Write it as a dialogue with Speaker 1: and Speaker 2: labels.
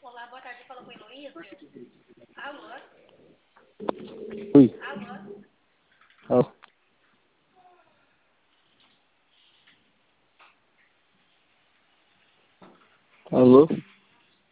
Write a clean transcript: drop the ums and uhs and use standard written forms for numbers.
Speaker 1: Olá, boa tarde. Fala com o Heloísio. Alô?
Speaker 2: Oi.
Speaker 1: Alô?
Speaker 2: Alô. Alô.